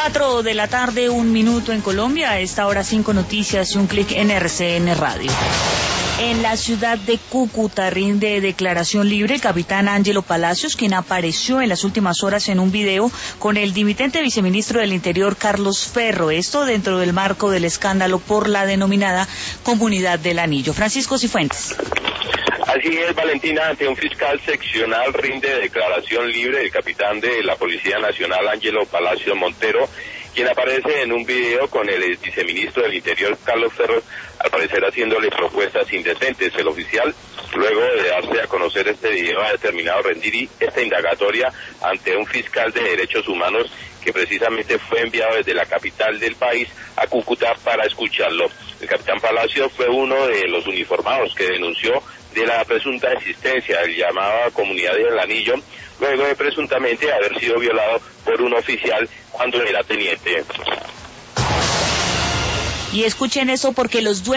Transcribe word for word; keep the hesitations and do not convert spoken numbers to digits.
Cuatro de la tarde, un minuto en Colombia. A esta hora cinco noticias y un clic en R C N Radio. En la ciudad de Cúcuta rinde declaración libre el capitán Ángelo Palacios, quien apareció en las últimas horas en un video con el dimitente viceministro del Interior Carlos Ferro. Esto dentro del marco del escándalo por la denominada Comunidad del Anillo. Francisco Cifuentes. Así es, Valentina, ante un fiscal seccional rinde declaración libre el capitán de la Policía Nacional, Ángelo Palacios Montero, quien aparece en un video con el viceministro del Interior, Carlos Ferro, al parecer haciéndole propuestas indecentes. El oficial, luego de darse a conocer este video, ha determinado rendir esta indagatoria ante un fiscal de derechos humanos que precisamente fue enviado desde la capital del país a Cúcuta para escucharlo. El capitán Palacios fue uno de los uniformados que denunció de la presunta existencia del llamado Comunidad del Anillo, luego de presuntamente haber sido violado por un oficial cuando era teniente. Y escuchen eso porque los